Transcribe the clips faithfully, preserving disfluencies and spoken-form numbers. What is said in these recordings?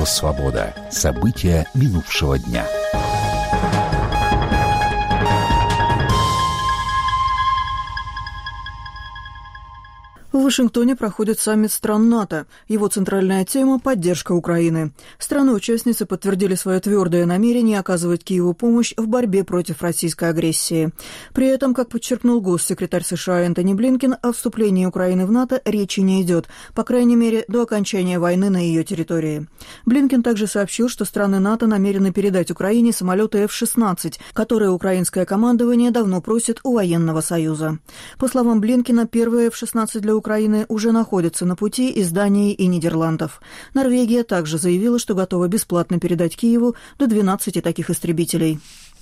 Радио «Свобода». События минувшего дня. В Вашингтоне проходит саммит стран НАТО. Его центральная тема – поддержка Украины. Страны-участницы подтвердили свое твердое намерение оказывать Киеву помощь в борьбе против российской агрессии. При этом, как подчеркнул госсекретарь США Энтони Блинкен, о вступлении Украины в НАТО речи не идет, по крайней мере, до окончания войны на ее территории. Блинкен также сообщил, что страны НАТО намерены передать Украине самолеты эф шестнадцать, которые украинское командование давно просит у военного союза. По словам Блинкена, первые эф шестнадцать для Украины Украины уже находятся на пути из Дании и Нидерландов. Норвегия также заявила, что готова бесплатно передать Киеву до двенадцати таких истребителей.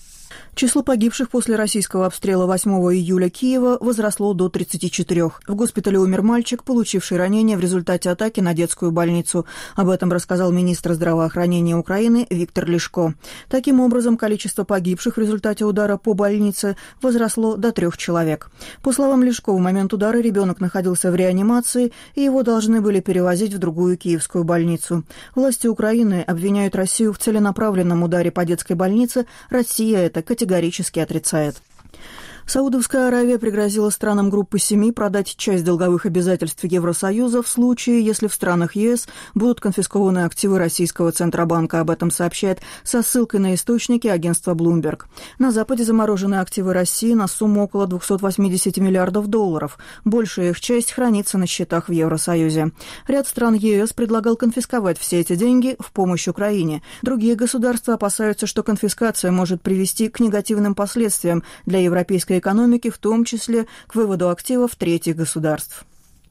Число погибших после российского обстрела восьмого июля Киева возросло до тридцати четырёх. В госпитале умер мальчик, получивший ранение в результате атаки на детскую больницу. Об этом рассказал министр здравоохранения Украины Виктор Лишко. Таким образом, количество погибших в результате удара по больнице возросло до трех человек. По словам Лишко, в момент удара ребенок находился в реанимации, и его должны были перевозить в другую киевскую больницу. Власти Украины обвиняют Россию в целенаправленном ударе по детской больнице. Россия это категорически отрицает. Саудовская Аравия пригрозила странам группы семи продать часть долговых обязательств Евросоюза в случае, если в странах ЕС будут конфискованы активы российского Центробанка. Об этом сообщает со ссылкой на источники агентства Bloomberg. На Западе заморожены активы России на сумму около двухсот восьмидесяти миллиардов долларов. Большая их часть хранится на счетах в Евросоюзе. Ряд стран ЕС предлагал конфисковать все эти деньги в помощь Украине. Другие государства опасаются, что конфискация может привести к негативным последствиям для европейской экономики, в том числе к выводу активов третьих государств.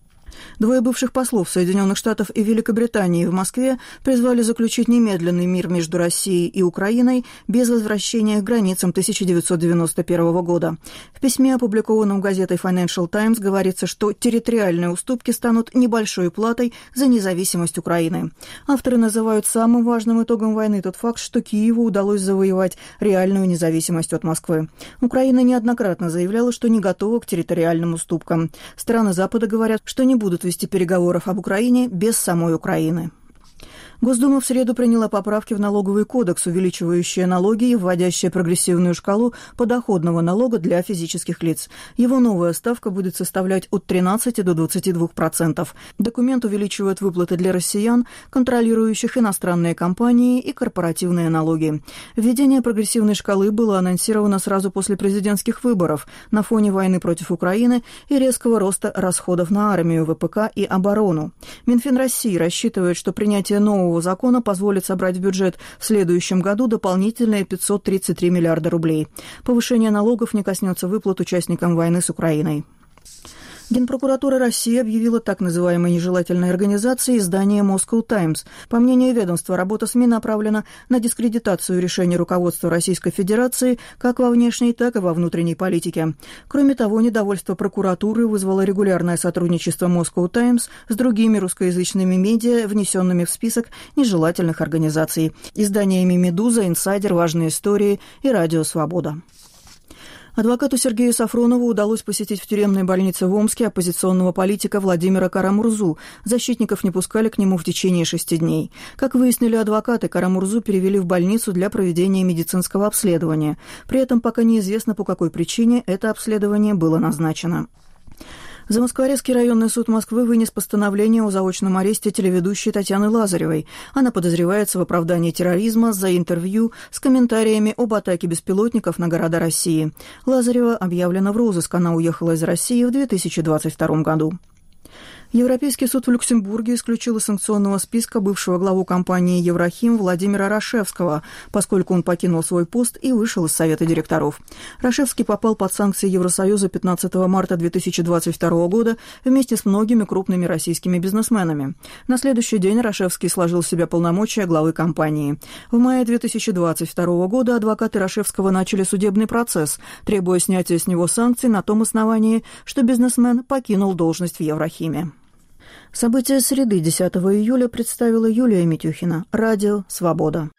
Двое бывших послов Соединенных Штатов и Великобритании в Москве призвали заключить немедленный мир между Россией и Украиной без возвращения к границам тысяча девятьсот девяносто первого года. В письме, опубликованном газетой Financial Times, говорится, что территориальные уступки станут небольшой платой за независимость Украины. Авторы называют самым важным итогом войны тот факт, что Киеву удалось завоевать реальную независимость от Москвы. Украина неоднократно заявляла, что не готова к территориальным уступкам. Страны Запада говорят, что не будут вести переговоров об Украине без самой Украины. Госдума в среду приняла поправки в налоговый кодекс, увеличивающие налоги и вводящие прогрессивную шкалу подоходного налога для физических лиц. Его новая ставка будет составлять от тринадцати до двадцати двух процентов. Документ увеличивает выплаты для россиян, контролирующих иностранные компании и корпоративные налоги. Введение прогрессивной шкалы было анонсировано сразу после президентских выборов на фоне войны против Украины и резкого роста расходов на армию, ВПК и оборону. Минфин России рассчитывает, что принятие нового закона позволит собрать в бюджет в следующем году дополнительные пятьсот тридцать три миллиарда рублей. Повышение налогов не коснется выплат участникам войны с Украиной. Генпрокуратура России объявила так называемой нежелательной организацией издание Moscow Times. По мнению ведомства, работа СМИ направлена на дискредитацию решений руководства Российской Федерации как во внешней, так и во внутренней политике. Кроме того, недовольство прокуратуры вызвало регулярное сотрудничество Moscow Times с другими русскоязычными медиа, внесенными в список нежелательных организаций. Изданиями «Медуза», «Инсайдер», «Важные истории» и «Радио Свобода». Адвокату Сергею Сафронову удалось посетить в тюремной больнице в Омске оппозиционного политика Владимира Кара-Мурзу. Защитников не пускали к нему в течение шести дней. Как выяснили адвокаты, Кара-Мурзу перевели в больницу для проведения медицинского обследования. При этом пока неизвестно, по какой причине это обследование было назначено. Замоскворецкий районный суд Москвы вынес постановление о заочном аресте телеведущей Татьяны Лазаревой. Она подозревается в оправдании терроризма за интервью с комментариями об атаке беспилотников на города России. Лазарева объявлена в розыск. Она уехала из России в две тысячи двадцать втором году. Европейский суд в Люксембурге исключил из санкционного списка бывшего главу компании «Еврохим» Владимира Рашевского, поскольку он покинул свой пост и вышел из совета директоров. Рашевский попал под санкции Евросоюза пятнадцатого марта две тысячи двадцать второго года вместе с многими крупными российскими бизнесменами. На следующий день Рашевский сложил в себя полномочия главы компании. В мае две тысячи двадцать второго года адвокаты Рашевского начали судебный процесс, требуя снятия с него санкций на том основании, что бизнесмен покинул должность в Еврохиме. События среды десятого июля представила Юлия Митюхина. Радио «Свобода».